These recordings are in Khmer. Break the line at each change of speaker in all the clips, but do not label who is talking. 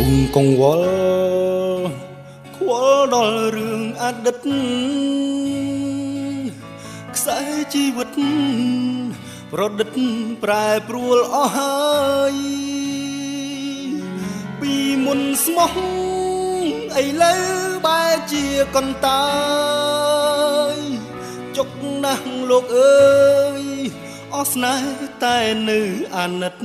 ងកង្វល់ខ្វល់ដល់រឿងអតីតខ្សែជីវិតប្រឌិតប្រែប្រួលអស់ហើយពីមុនស្មោះឥឡូវបែរជាកន្តើយចុកណាស់លោកអើយអស់ស្នេហ៍តែនៅអាណិត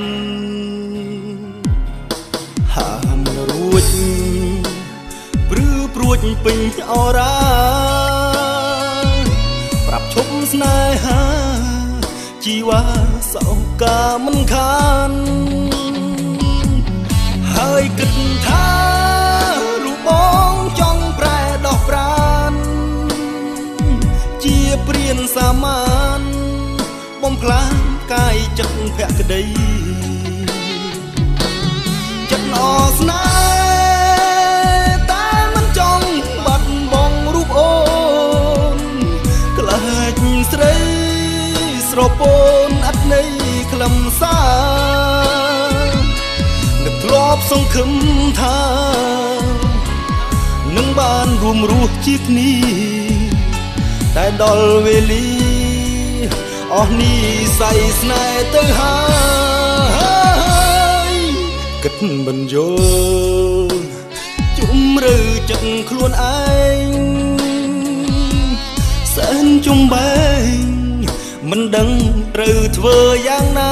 ហាមរួចព្រឺព្រួចពេញអរាប្រាប់ឈប់ស្នេហាជីវ៉ាសោកាមិនខានហើយគិតថារូបបងចង់ប្រែដោះប្រានជាព្រានសាមានបំផ្លាញកាយចិត្តភក្តីចិត្តអស្នេហ៍តែមិនចង់បាត់បង់រូបអូនខ្លាចស្រីស្រពោនអត់ន័យខ្លឹមសារនឹកធ្លាប់សង្ឃឹមថានឹងបានរួមរស់ជាគ្នាតែដល់វេលាអស់នេះស័យស្នេហ៍ទៅហើយគិតមិនយល់ជំរឿចិត្តខ្លួនឯងសែនជំបែងមិនដឹងត្រូវធ្វើយ៉ាងណា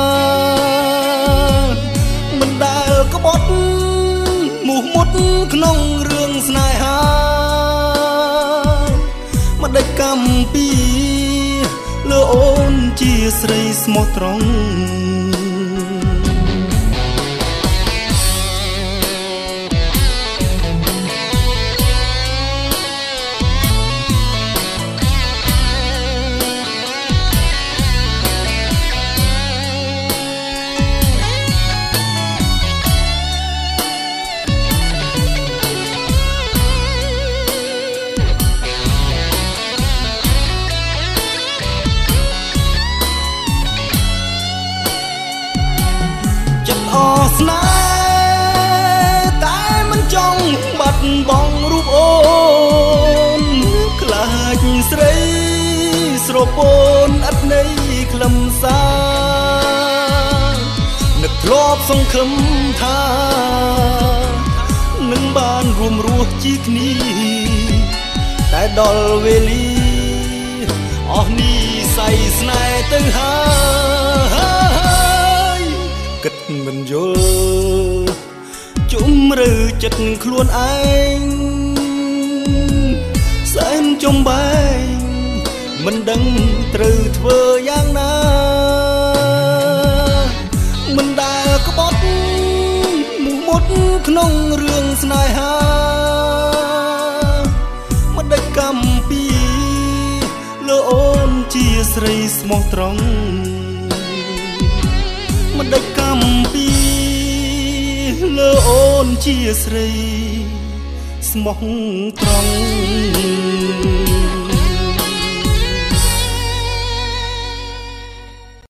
មិនដែលក្បត់មោះមុតក្នុងរឿងស្នេហាមិនដេចកម្មពីលើអូនជាស្រីស្មោះត្រង់ស្នេហ៍តែមិនចង់បាត់បង់រូបអូនខ្លាចស្រីស្រពោនអត់ន័យខ្លឹមសារនឹកធ្លាប់សង្ឃឹមថានឹងបានរួមរស់ជាគ្នាតែដល់វេលាអស់នេះស័យស្នេហ៍ទៅហើយគិតមិនយល់ជំរឿចិត្តខ្លួនឯងសែនចំបែងមិនដឹងត្រូវធ្វើយ៉ាងណាមិនដែលក្បត់មោះមុតក្នុងរឿងស្នេហាមិនដេចកម្មពីលើអូនជាស្រីស្មោះត្រង់មិនដេចកម្មពីលើអូនជាស្រីស្មោះត្រង់